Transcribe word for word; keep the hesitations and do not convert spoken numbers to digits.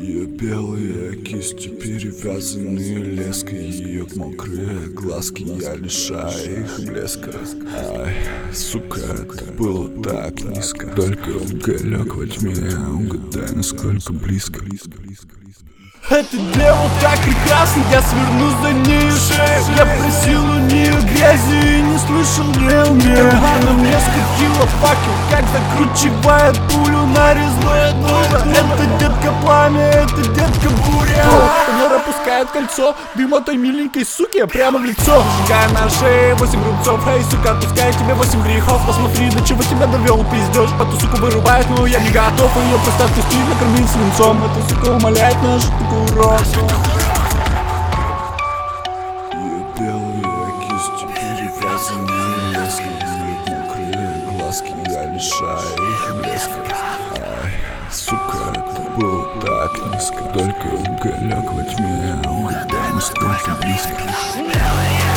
Ее белые кисти перевязаны леской, ее мокрые глазки, я лишаю их блеска. Ай, сука, это было так низко. Только уголек во тьме, угадай, насколько близко. Эта дева так прекрасна, я сверну за ней шею. Я просил у нее грязи и не слышал ревня. Она мне скрутила факел, как закручивает пулю на резное дуло. Это детка пламя, это детка буря. Вера пускает кольцо, дым от той миленькой суки прямо в лицо. Сжигая на шее восемь рубцов. Эй, сука, отпускаю тебе восемь грехов. Посмотри, до чего тебя довел пиздеж. Эту суку вырубает, но я не готов ее просто отпустить, накормить свинцом. Эта сука умоляет наш такой урок. Ее белые кисти перевязаны леской, ее мокрые глазки, я лишаю их блеска. Ай, сука, это было так низко. Только уголек во тьме, угадай, насколько близко.